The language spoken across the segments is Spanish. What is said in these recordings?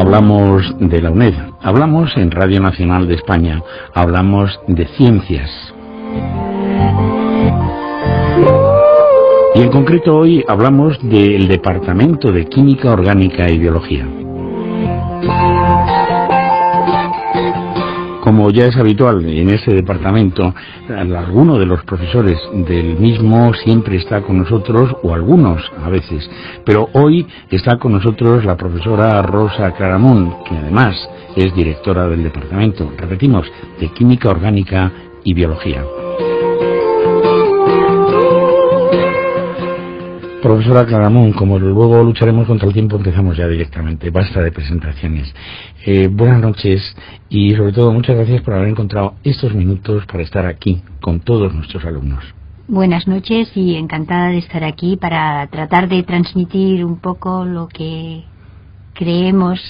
hablamos de la UNED, hablamos en Radio Nacional de España, hablamos de ciencias. Y en concreto hoy hablamos del Departamento de Química Orgánica y Biología. Como ya es habitual en este departamento, alguno de los profesores del mismo siempre está con nosotros, o algunos a veces, pero hoy está con nosotros la profesora Rosa Claramunt, que además es directora del departamento, repetimos, de Química Orgánica y Biología. Profesora Claramunt, como luego lucharemos contra el tiempo, empezamos ya directamente. Basta de presentaciones. Buenas noches y sobre todo muchas gracias por haber encontrado estos minutos para estar aquí con todos nuestros alumnos. Buenas noches y encantada de estar aquí para tratar de transmitir un poco lo que creemos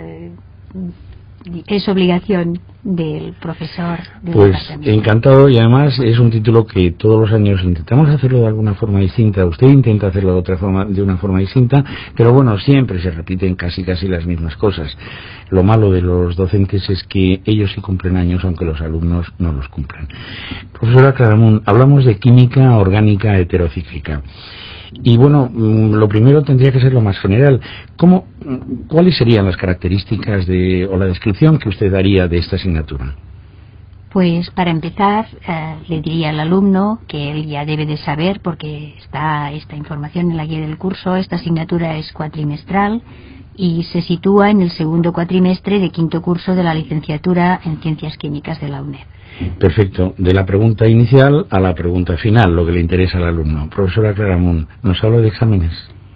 es obligación del profesor del departamento. Encantado, y además es un título que todos los años intentamos hacerlo de alguna forma distinta. Usted intenta hacerlo de una forma distinta, pero bueno, siempre se repiten casi las mismas cosas. Lo malo de los docentes es que ellos sí cumplen años, aunque los alumnos no los cumplan. Profesora Claramunt, hablamos de química orgánica heterocíclica. Y bueno, lo primero tendría que ser lo más general. ¿Cuáles serían las características o la descripción que usted daría de esta asignatura? Pues para empezar, le diría al alumno que él ya debe de saber, porque está esta información en la guía del curso, esta asignatura es cuatrimestral y se sitúa en el segundo cuatrimestre de quinto curso de la licenciatura en Ciencias Químicas de la UNED. Perfecto. De la pregunta inicial a la pregunta final, lo que le interesa al alumno. Profesora Claramunt, ¿nos habla de exámenes?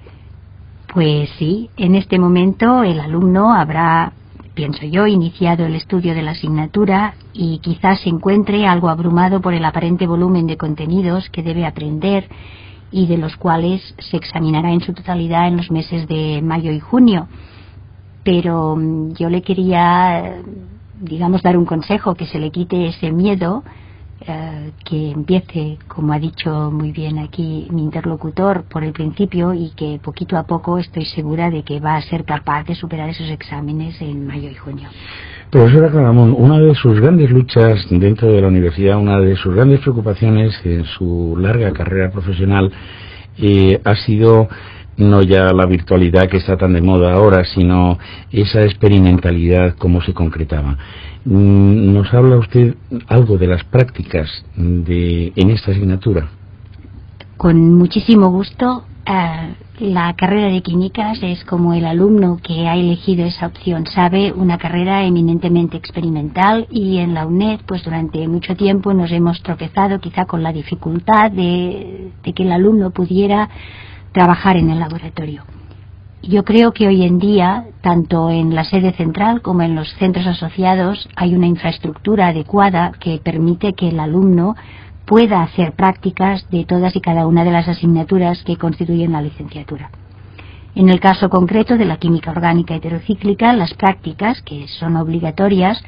Pues sí, en este momento el alumno habrá, pienso yo, iniciado el estudio de la asignatura y quizás se encuentre algo abrumado por el aparente volumen de contenidos que debe aprender y de los cuales se examinará en su totalidad en los meses de mayo y junio. Pero yo le quería, dar un consejo, que se le quite ese miedo, que empiece, como ha dicho muy bien aquí mi interlocutor, por el principio, y que poquito a poco estoy segura de que va a ser capaz de superar esos exámenes en mayo y junio. Profesora Claramunt, una de sus grandes luchas dentro de la universidad, una de sus grandes preocupaciones en su larga carrera profesional ha sido no ya la virtualidad que está tan de moda ahora, sino esa experimentalidad, cómo se concretaba. ¿Nos habla usted algo de las prácticas en esta asignatura? Con muchísimo gusto. La carrera de químicas es, como el alumno que ha elegido esa opción sabe, una carrera eminentemente experimental, y en la UNED pues durante mucho tiempo nos hemos tropezado quizá con la dificultad de que el alumno pudiera trabajar en el laboratorio. Yo creo que hoy en día, tanto en la sede central como en los centros asociados, hay una infraestructura adecuada que permite que el alumno pueda hacer prácticas de todas y cada una de las asignaturas que constituyen la licenciatura. En el caso concreto de la química orgánica heterocíclica, las prácticas, que son obligatorias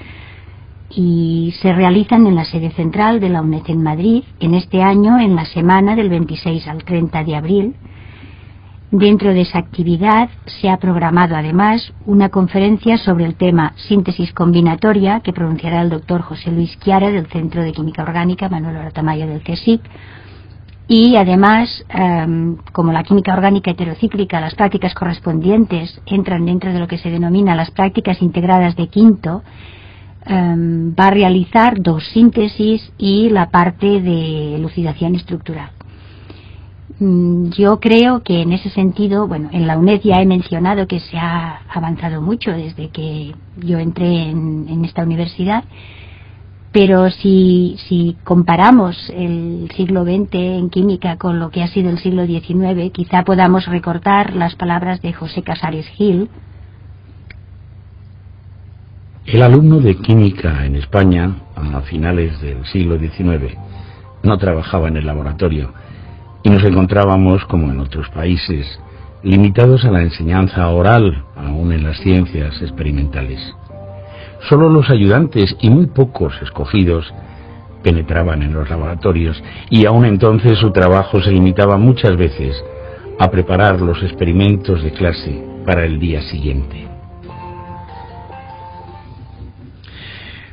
y se realizan en la sede central de la UNED en Madrid, en este año en la semana del 26 al 30 de abril. Dentro de esa actividad se ha programado además una conferencia sobre el tema síntesis combinatoria que pronunciará el doctor José Luis Chiara del Centro de Química Orgánica Manuel Oratamaya del CSIC, y además, como la química orgánica heterocíclica, las prácticas correspondientes entran dentro de lo que se denomina las prácticas integradas de quinto, va a realizar 2 síntesis y la parte de elucidación estructural. Yo creo que en ese sentido, en la UNED ya he mencionado que se ha avanzado mucho desde que yo entré en esta universidad, pero si comparamos el siglo XX en química con lo que ha sido el siglo XIX, quizá podamos recortar las palabras de José Casares Gil. El alumno de química en España, a finales del siglo XIX, no trabajaba en el laboratorio, y nos encontrábamos, como en otros países, limitados a la enseñanza oral, aún en las ciencias experimentales. Solo los ayudantes y muy pocos escogidos penetraban en los laboratorios, y aún entonces su trabajo se limitaba muchas veces a preparar los experimentos de clase para el día siguiente.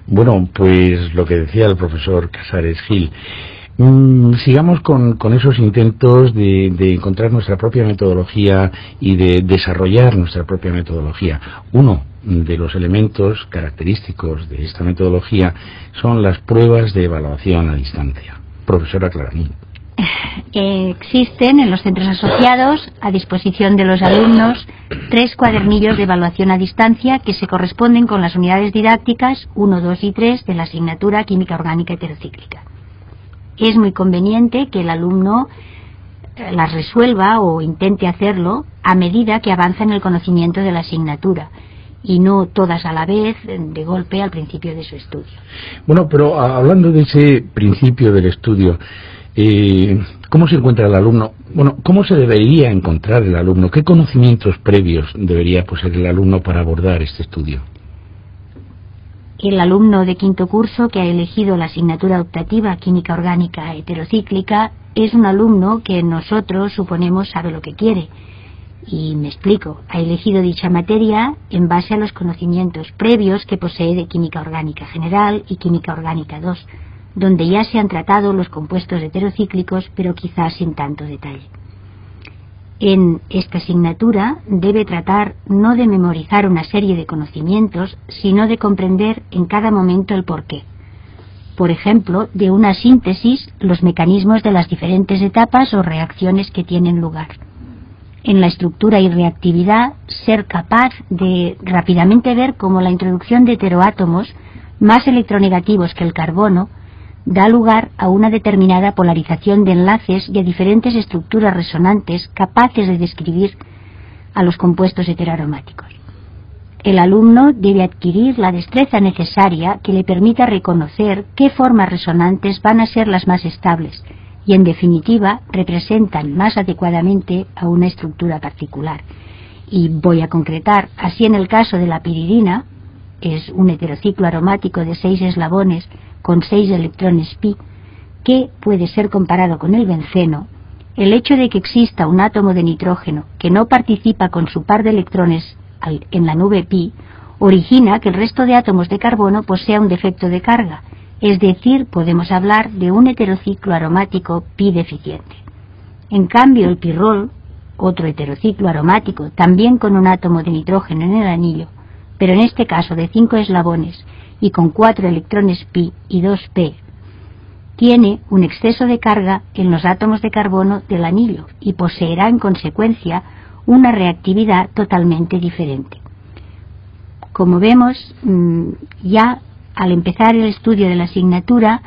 Bueno, pues lo que decía el profesor Casares Gil. Sigamos con esos intentos de encontrar nuestra propia metodología y de desarrollar nuestra propia metodología. Uno de los elementos característicos de esta metodología son las pruebas de evaluación a distancia. Profesora Claramunt. Existen en los centros asociados, a disposición de los alumnos, 3 cuadernillos de evaluación a distancia que se corresponden con las unidades didácticas 1, 2 y 3 de la asignatura Química Orgánica Heterocíclica. Es muy conveniente que el alumno las resuelva o intente hacerlo a medida que avanza en el conocimiento de la asignatura y no todas a la vez, de golpe, al principio de su estudio. Bueno, pero hablando de ese principio del estudio, ¿cómo se encuentra el alumno? Bueno, ¿cómo se debería encontrar el alumno? ¿Qué conocimientos previos debería poseer el alumno para abordar este estudio? El alumno de quinto curso que ha elegido la asignatura optativa Química Orgánica Heterocíclica es un alumno que nosotros suponemos sabe lo que quiere. Y me explico, ha elegido dicha materia en base a los conocimientos previos que posee de Química Orgánica General y Química Orgánica 2, donde ya se han tratado los compuestos heterocíclicos, pero quizás sin tanto detalle. En esta asignatura debe tratar no de memorizar una serie de conocimientos, sino de comprender en cada momento el porqué. Por ejemplo, de una síntesis, los mecanismos de las diferentes etapas o reacciones que tienen lugar. En la estructura y reactividad, ser capaz de rápidamente ver cómo la introducción de heteroátomos más electronegativos que el carbono da lugar a una determinada polarización de enlaces y a diferentes estructuras resonantes capaces de describir a los compuestos heteroaromáticos. El alumno debe adquirir la destreza necesaria que le permita reconocer qué formas resonantes van a ser las más estables y, en definitiva, representan más adecuadamente a una estructura particular. Y voy a concretar, así en el caso de la piridina, es un heterociclo aromático de 6 eslabones con 6 electrones pi, que puede ser comparado con el benceno. El hecho de que exista un átomo de nitrógeno que no participa con su par de electrones en la nube pi origina que el resto de átomos de carbono posea un defecto de carga, es decir, podemos hablar de un heterociclo aromático pi deficiente. En cambio, el pirrol, otro heterociclo aromático también con un átomo de nitrógeno en el anillo, pero en este caso de 5 eslabones y con 4 electrones pi y 2 p, tiene un exceso de carga en los átomos de carbono del anillo y poseerá en consecuencia una reactividad totalmente diferente. Como vemos, ya al empezar el estudio de la asignatura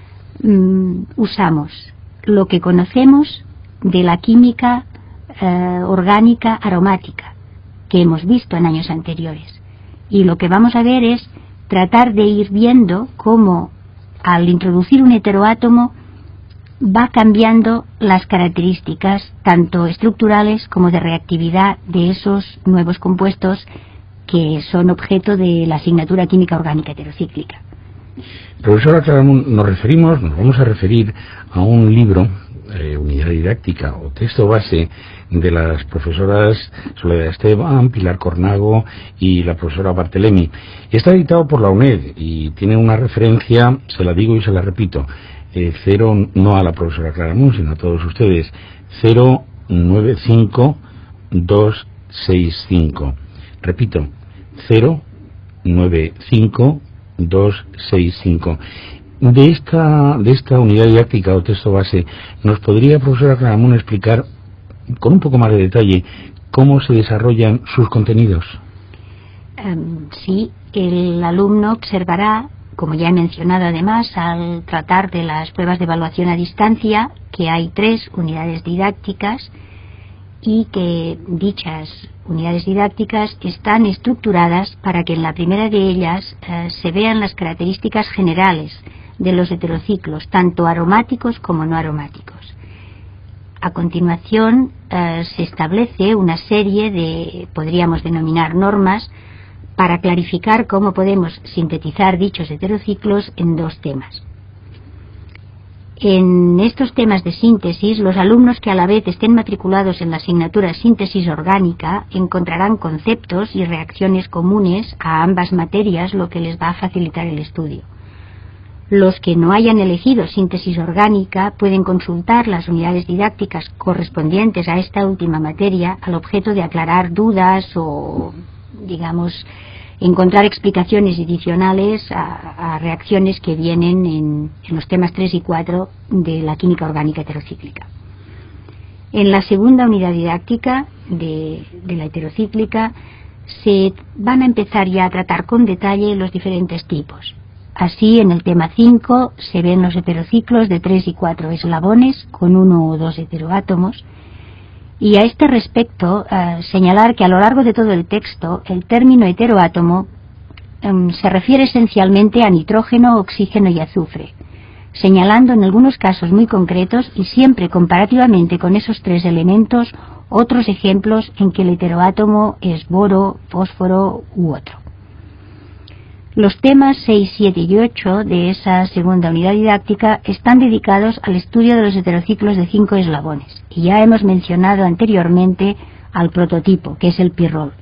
usamos lo que conocemos de la química orgánica aromática que hemos visto en años anteriores, y lo que vamos a ver es tratar de ir viendo cómo al introducir un heteroátomo va cambiando las características tanto estructurales como de reactividad de esos nuevos compuestos que son objeto de la asignatura Química Orgánica Heterocíclica. Profesora Claramunt, nos vamos a referir a un libro, unidad didáctica o texto base de las profesoras Soledad Esteban, Pilar Cornago y la profesora Barthelemy. Está editado por la UNED y tiene una referencia, se la digo y se la repito, cero, no a la profesora Claramunt, sino a todos ustedes, 095265. Repito, 095265. De esta unidad didáctica o texto base, ¿nos podría, profesora Claramunt, explicar con un poco más de detalle cómo se desarrollan sus contenidos? Sí, el alumno observará, como ya he mencionado además, al tratar de las pruebas de evaluación a distancia, que hay 3 unidades didácticas y que dichas unidades didácticas están estructuradas para que en la primera de ellas se vean las características generales de los heterociclos, tanto aromáticos como no aromáticos. A continuación se establece una serie de, podríamos denominar, normas para clarificar cómo podemos sintetizar dichos heterociclos en 2 temas. En estos temas de síntesis, los alumnos que a la vez estén matriculados en la asignatura Síntesis Orgánica encontrarán conceptos y reacciones comunes a ambas materias, lo que les va a facilitar el estudio. Los que no hayan elegido Síntesis Orgánica pueden consultar las unidades didácticas correspondientes a esta última materia al objeto de aclarar dudas o, digamos, encontrar explicaciones adicionales a reacciones que vienen en los temas 3 y 4 de la química orgánica heterocíclica. En la segunda unidad didáctica de la heterocíclica se van a empezar ya a tratar con detalle los diferentes tipos. Así, en el tema 5 se ven los heterociclos de 3 y 4 eslabones con 1 o 2 heteroátomos. Y a este respecto, señalar que a lo largo de todo el texto, el término heteroátomo se refiere esencialmente a nitrógeno, oxígeno y azufre, señalando en algunos casos muy concretos y siempre comparativamente con esos tres elementos otros ejemplos en que el heteroátomo es boro, fósforo u otro. Los temas 6, 7 y 8 de esa segunda unidad didáctica están dedicados al estudio de los heterociclos de 5 eslabones, y ya hemos mencionado anteriormente al prototipo, que es el pirrol.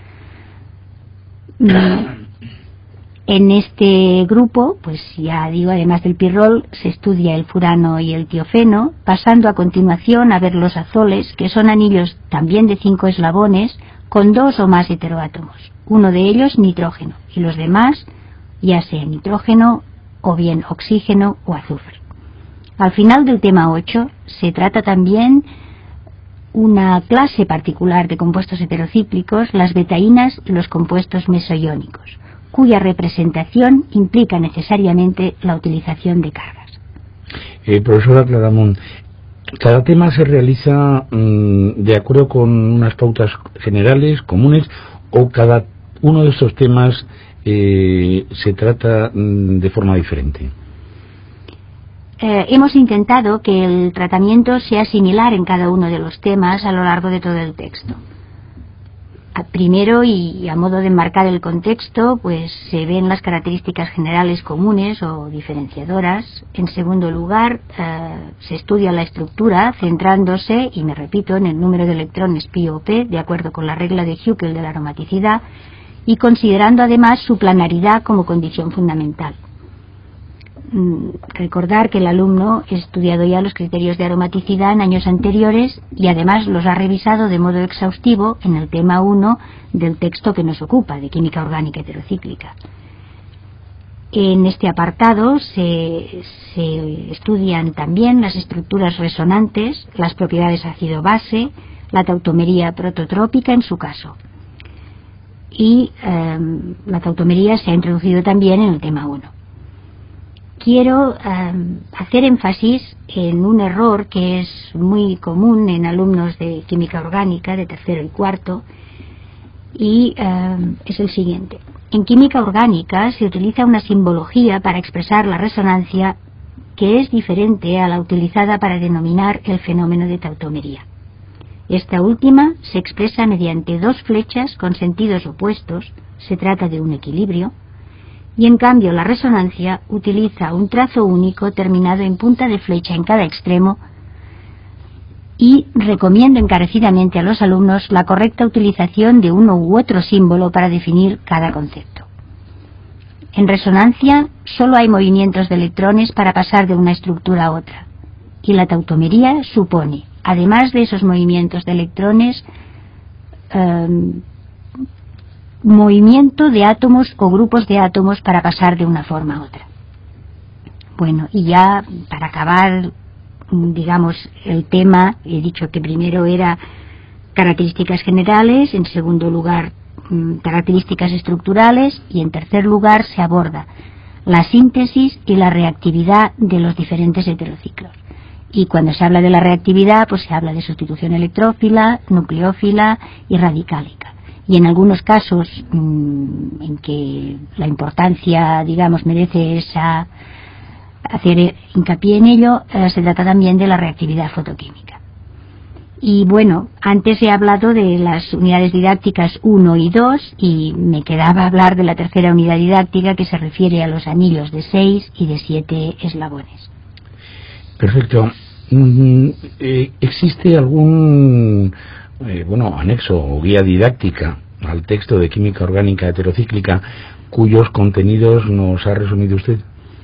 En este grupo, pues ya digo, además del pirrol, se estudia el furano y el tiofeno, pasando a continuación a ver los azoles, que son anillos también de 5 eslabones, con 2 o más heteroátomos, uno de ellos nitrógeno, y los demás ya sea nitrógeno o bien oxígeno o azufre. Al final del tema 8 se trata también una clase particular de compuestos heterocíclicos, las betaínas y los compuestos mesoiónicos, cuya representación implica necesariamente la utilización de cargas. Profesora Claramunt, ¿cada tema se realiza de acuerdo con unas pautas generales, comunes, o cada uno de estos temas se trata de forma diferente? Hemos intentado que el tratamiento sea similar en cada uno de los temas a lo largo de todo el texto. Primero, y a modo de enmarcar el contexto, pues se ven las características generales comunes o diferenciadoras. En segundo lugar, se estudia la estructura centrándose, y me repito, en el número de electrones pi o p, de acuerdo con la regla de Huckel de la aromaticidad, y considerando además su planaridad como condición fundamental. Recordar que el alumno ha estudiado ya los criterios de aromaticidad en años anteriores y además los ha revisado de modo exhaustivo en el tema 1 del texto que nos ocupa, de química orgánica heterocíclica. En este apartado se estudian también las estructuras resonantes, las propiedades ácido-base, la tautomería prototrópica en su caso. Y la tautomería se ha introducido también en el tema 1. Quiero hacer énfasis en un error que es muy común en alumnos de química orgánica de tercero y cuarto, y es el siguiente. En química orgánica se utiliza una simbología para expresar la resonancia que es diferente a la utilizada para denominar el fenómeno de tautomería. Esta última se expresa mediante dos flechas con sentidos opuestos, se trata de un equilibrio, y en cambio la resonancia utiliza un trazo único terminado en punta de flecha en cada extremo, y recomiendo encarecidamente a los alumnos la correcta utilización de uno u otro símbolo para definir cada concepto. En resonancia solo hay movimientos de electrones para pasar de una estructura a otra, y la tautomería supone, además de esos movimientos de electrones, movimiento de átomos o grupos de átomos para pasar de una forma a otra. Bueno, y ya para acabar, digamos, el tema, he dicho que primero era características generales, en segundo lugar características estructurales, y en tercer lugar se aborda la síntesis y la reactividad de los diferentes heterociclos. Y cuando se habla de la reactividad, pues se habla de sustitución electrófila, nucleófila y radicálica. Y en algunos casos en que la importancia, digamos, merece hacer hincapié en ello, se trata también de la reactividad fotoquímica. Y bueno, antes he hablado de las unidades didácticas 1 y 2 y me quedaba hablar de la tercera unidad didáctica, que se refiere a los anillos de 6 y de 7 eslabones. Perfecto. ¿Existe algún anexo o guía didáctica al texto de química orgánica heterocíclica cuyos contenidos nos ha resumido usted?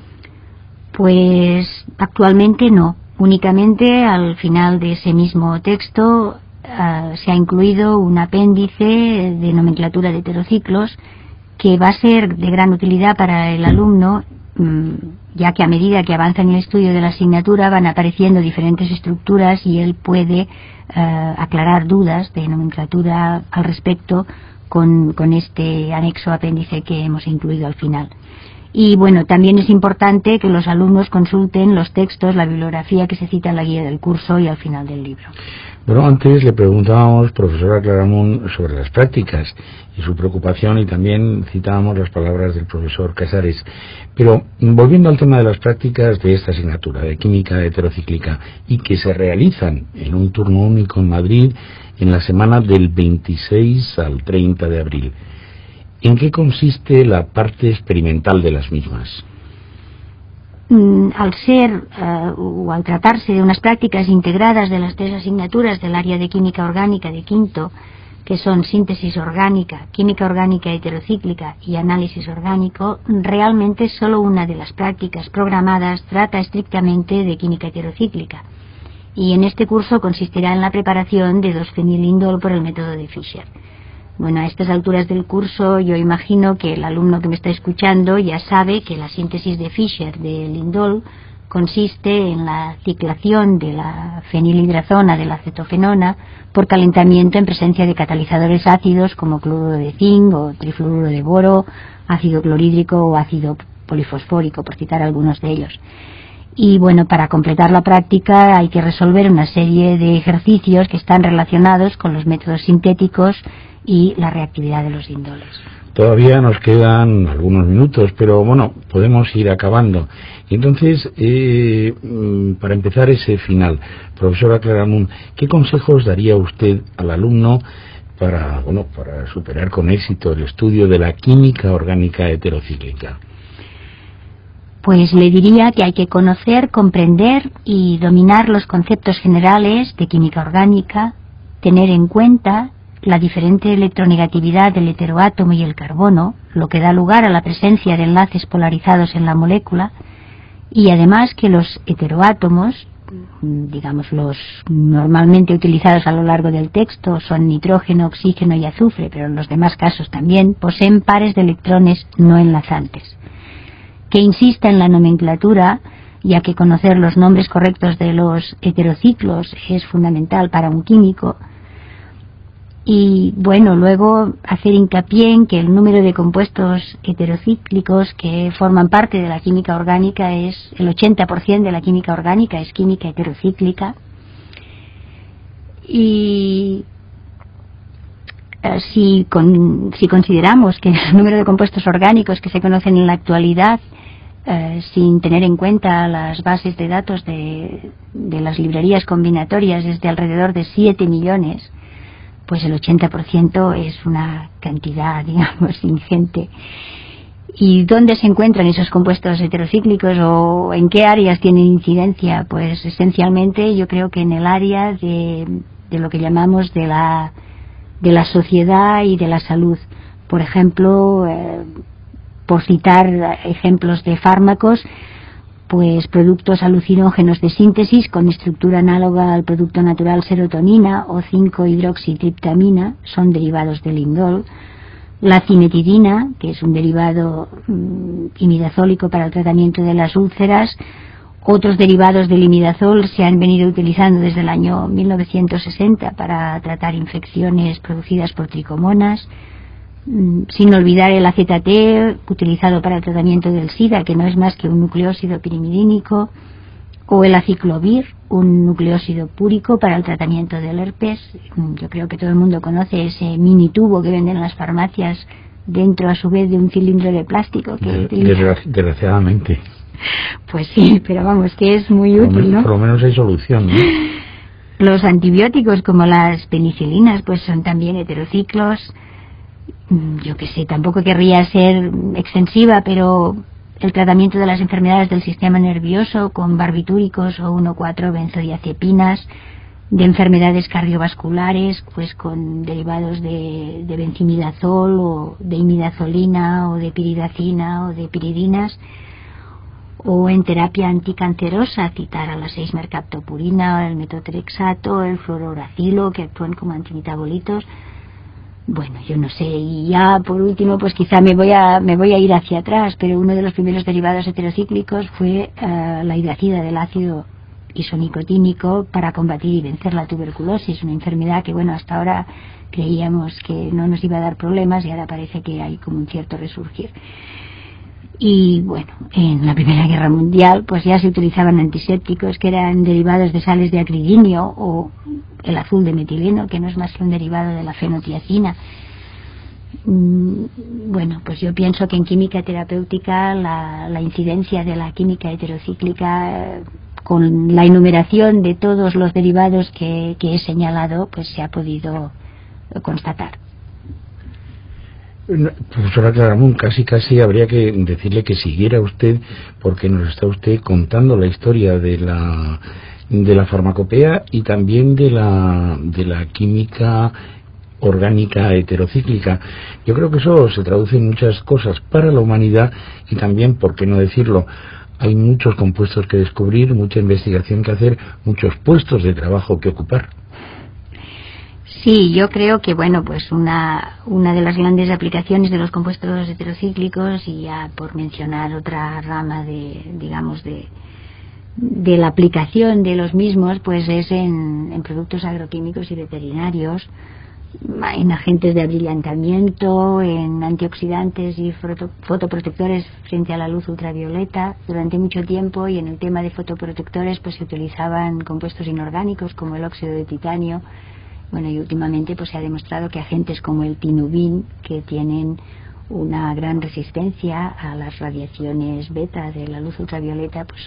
Pues actualmente no. Únicamente al final de ese mismo texto se ha incluido un apéndice de nomenclatura de heterociclos que va a ser de gran utilidad para el alumno, ya que a medida que avanza en el estudio de la asignatura van apareciendo diferentes estructuras y él puede aclarar dudas de nomenclatura al respecto con este anexo apéndice que hemos incluido al final. Y bueno, también es importante que los alumnos consulten los textos, la bibliografía que se cita en la guía del curso y al final del libro. Bueno, antes le preguntábamos, profesora Claramunt, sobre las prácticas y su preocupación, y también citábamos las palabras del profesor Casares. Pero volviendo al tema de las prácticas de esta asignatura de química heterocíclica y que se realizan en un turno único en Madrid en la semana del 26 al 30 de abril. ¿En qué consiste la parte experimental de las mismas? Al ser o al tratarse de unas prácticas integradas de las 3 asignaturas del área de química orgánica de quinto, que son síntesis orgánica, química orgánica heterocíclica y análisis orgánico, realmente solo una de las prácticas programadas trata estrictamente de química heterocíclica. Y en este curso consistirá en la preparación de 2-fenilindol por el método de Fischer. Bueno, a estas alturas del curso yo imagino que el alumno que me está escuchando ya sabe que la síntesis de Fischer de lindol consiste en la ciclación de la fenilhidrazona de la acetofenona por calentamiento en presencia de catalizadores ácidos como cloruro de zinc o trifluoruro de boro, ácido clorhídrico o ácido polifosfórico, por citar algunos de ellos. Y bueno, para completar la práctica hay que resolver una serie de ejercicios que están relacionados con los métodos sintéticos y la reactividad de los lindoles. Todavía nos quedan algunos minutos, pero bueno, podemos ir acabando. Y entonces, para empezar ese final, profesora Claramunt, ¿qué consejos daría usted al alumno para superar con éxito el estudio de la química orgánica heterocíclica? Pues le diría que hay que conocer, comprender y dominar los conceptos generales de química orgánica, tener en cuenta la diferente electronegatividad del heteroátomo y el carbono, lo que da lugar a la presencia de enlaces polarizados en la molécula, y además que los heteroátomos, digamos los normalmente utilizados a lo largo del texto, son nitrógeno, oxígeno y azufre, pero en los demás casos también, poseen pares de electrones no enlazantes. Que insista en la nomenclatura, ya que conocer los nombres correctos de los heterociclos es fundamental para un químico. Y bueno, luego hacer hincapié en que el número de compuestos heterocíclicos que forman parte de la química orgánica es el 80% de la química orgánica es química heterocíclica. Y si consideramos que el número de compuestos orgánicos que se conocen en la actualidad, sin tener en cuenta las bases de datos de las librerías combinatorias, es de alrededor de 7 millones, pues el 80% es una cantidad, digamos, ingente. ¿Y dónde se encuentran esos compuestos heterocíclicos o en qué áreas tienen incidencia? Pues esencialmente yo creo que en el área de lo que llamamos de la sociedad y de la salud. Por ejemplo, por citar ejemplos de fármacos, pues productos alucinógenos de síntesis con estructura análoga al producto natural serotonina o 5-hidroxitriptamina son derivados del lindol. La cimetidina, que es un derivado imidazólico para el tratamiento de las úlceras. Otros derivados del imidazol se han venido utilizando desde el año 1960 para tratar infecciones producidas por tricomonas. Sin olvidar el AZT, utilizado para el tratamiento del SIDA, que no es más que un nucleósido pirimidínico, o el aciclovir, un nucleósido púrico para el tratamiento del herpes. Yo creo que todo el mundo conoce ese mini tubo que venden en las farmacias, dentro a su vez de un cilindro de plástico. Desgraciadamente. Pues sí, pero vamos, que es muy útil, ¿no? Por lo menos hay solución, ¿no? Los antibióticos, como las penicilinas, pues son también heterociclos. Yo que sé, tampoco querría ser extensiva, pero el tratamiento de las enfermedades del sistema nervioso con barbitúricos o 1,4 benzodiazepinas, de enfermedades cardiovasculares pues con derivados de benzimidazol o de imidazolina o de piridacina o de piridinas, o en terapia anticancerosa citar a la 6-mercaptopurina, el metotrexato, el fluorouracilo, que actúan como antimetabolitos. Bueno, yo no sé, y ya por último pues quizá me voy a ir hacia atrás, pero uno de los primeros derivados heterocíclicos fue la hidracida del ácido isonicotínico para combatir y vencer la tuberculosis, una enfermedad que bueno, hasta ahora creíamos que no nos iba a dar problemas y ahora parece que hay como un cierto resurgir. Y bueno, en la Primera Guerra Mundial pues ya se utilizaban antisépticos que eran derivados de sales de acridinio o el azul de metileno, que no es más que un derivado de la fenotiacina. Bueno, pues yo pienso que en química terapéutica la incidencia de la química heterocíclica con la enumeración de todos los derivados que he señalado pues se ha podido constatar. Profesora Claramunt, casi habría que decirle que siguiera usted, porque nos está usted contando la historia de la farmacopea y también de la química orgánica heterocíclica. Yo creo que eso se traduce en muchas cosas para la humanidad y también, por qué no decirlo, hay muchos compuestos que descubrir, mucha investigación que hacer, muchos puestos de trabajo que ocupar. Sí, yo creo que bueno, pues una de las grandes aplicaciones de los compuestos heterocíclicos, y ya por mencionar otra rama de la aplicación de los mismos, pues es en productos agroquímicos y veterinarios, en agentes de abrillantamiento, en antioxidantes y fotoprotectores frente a la luz ultravioleta. Durante mucho tiempo, y en el tema de fotoprotectores pues se utilizaban compuestos inorgánicos como el óxido de titanio. Bueno, y últimamente pues se ha demostrado que agentes como el pinubin, que tienen una gran resistencia a las radiaciones beta de la luz ultravioleta, pues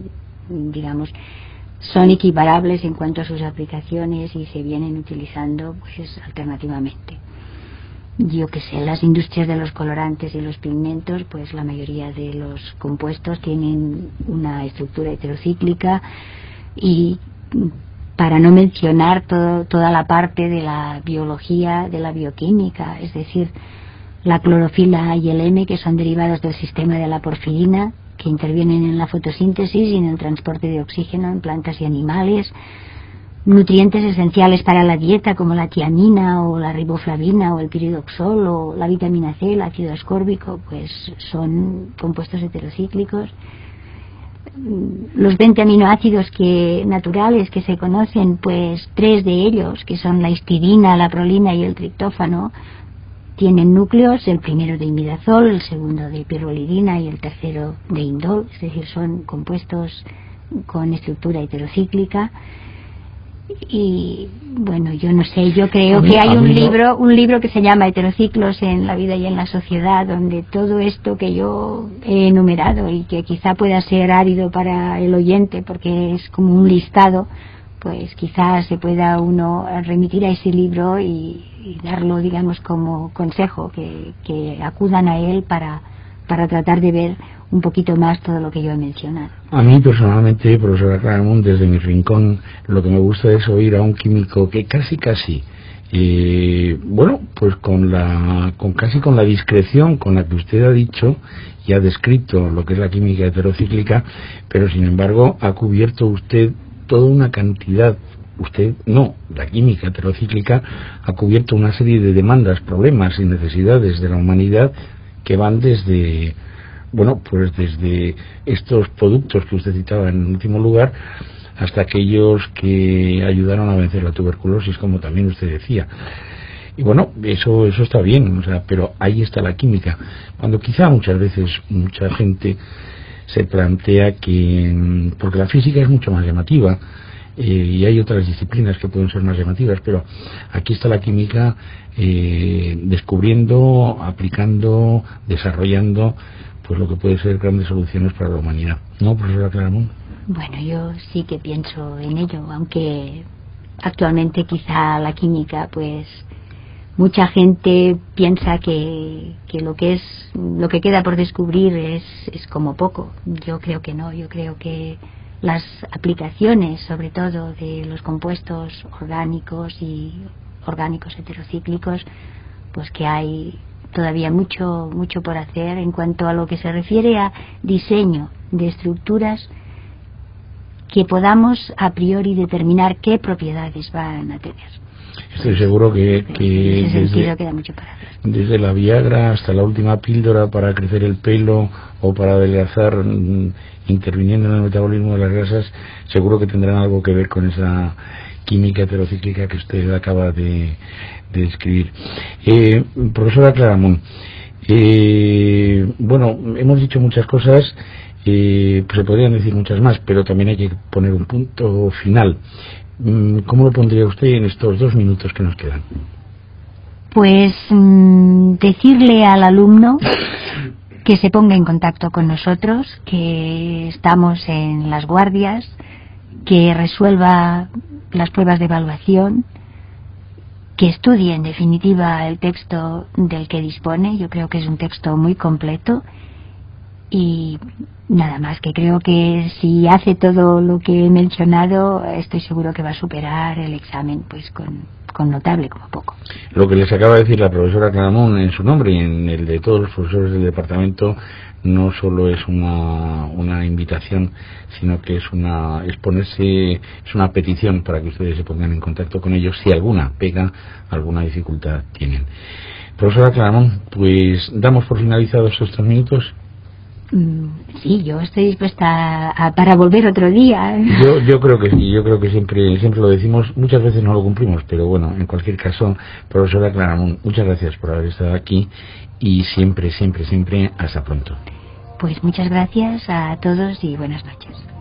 son equiparables en cuanto a sus aplicaciones y se vienen utilizando pues alternativamente. Yo que sé, las industrias de los colorantes y los pigmentos, pues la mayoría de los compuestos tienen una estructura heterocíclica, y para no mencionar toda la parte de la biología, de la bioquímica, es decir, la clorofila y el M, que son derivados del sistema de la porfirina, que intervienen en la fotosíntesis y en el transporte de oxígeno en plantas y animales. Nutrientes esenciales para la dieta como la tiamina o la riboflavina o el piridoxol o la vitamina C, el ácido ascórbico, pues son compuestos heterocíclicos. Los 20 aminoácidos naturales que se conocen, pues 3 de ellos, que son la histidina, la prolina y el triptófano, tienen núcleos, el primero de imidazol, el segundo de pirrolidina y el tercero de indol, es decir, son compuestos con estructura heterocíclica. Y bueno, yo no sé, yo creo que hay un libro que se llama Heterociclos en la vida y en la sociedad, donde todo esto que yo he enumerado y que quizá pueda ser árido para el oyente porque es como un listado, pues quizás se pueda uno remitir a ese libro y darlo, digamos, como consejo, que acudan a él para tratar de ver un poquito más todo lo que yo he mencionado. A mí personalmente, profesora Claramunt, desde mi rincón, lo que me gusta es oír a un químico que casi bueno, pues con la discreción con la que usted ha dicho y ha descrito lo que es la química heterocíclica, pero sin embargo ha cubierto usted toda una cantidad. La química heterocíclica ha cubierto una serie de demandas, problemas y necesidades de la humanidad que van desde estos productos que usted citaba en último lugar, hasta aquellos que ayudaron a vencer la tuberculosis, como también usted decía. Y bueno, eso está bien, pero ahí está la química. Cuando quizá muchas veces mucha gente se plantea que, porque la física es mucho más llamativa, y hay otras disciplinas que pueden ser más llamativas, pero aquí está la química descubriendo, aplicando, desarrollando pues lo que puede ser grandes soluciones para la humanidad. ¿No, profesora Claramunt? Bueno, yo sí que pienso en ello, aunque actualmente quizá la química pues mucha gente piensa que lo que queda por descubrir es como poco. Yo creo que no, yo creo que las aplicaciones, sobre todo de los compuestos orgánicos y orgánicos heterocíclicos, pues que hay todavía mucho por hacer en cuanto a lo que se refiere a diseño de estructuras, que podamos a priori determinar qué propiedades van a tener. Estoy seguro que en ese sentido queda mucho para hacer. Desde la Viagra hasta la última píldora para crecer el pelo o para adelgazar, interviniendo en el metabolismo de las grasas, seguro que tendrán algo que ver con esa química heterocíclica que usted acaba de describir. Profesora Claramunt, bueno, hemos dicho muchas cosas, pues se podrían decir muchas más, pero también hay que poner un punto final. ¿Cómo lo pondría usted en estos 2 minutos que nos quedan? Pues decirle al alumno que se ponga en contacto con nosotros, que estamos en las guardias, que resuelva las pruebas de evaluación, que estudie en definitiva el texto del que dispone. Yo creo que es un texto muy completo y nada más, que creo que si hace todo lo que he mencionado, estoy seguro que va a superar el examen pues con notable como poco. Lo que les acaba de decir la profesora Claramunt en su nombre y en el de todos los profesores del departamento no solo es una invitación, sino que es una petición para que ustedes se pongan en contacto con ellos si alguna pega, alguna dificultad tienen. Profesora Claramunt, pues damos por finalizados estos minutos. Sí, yo estoy dispuesta para volver otro día. Yo creo que sí, yo creo que siempre lo decimos, muchas veces no lo cumplimos, pero bueno, en cualquier caso, profesora Claramunt, muchas gracias por haber estado aquí y siempre hasta pronto. Pues muchas gracias a todos y buenas noches.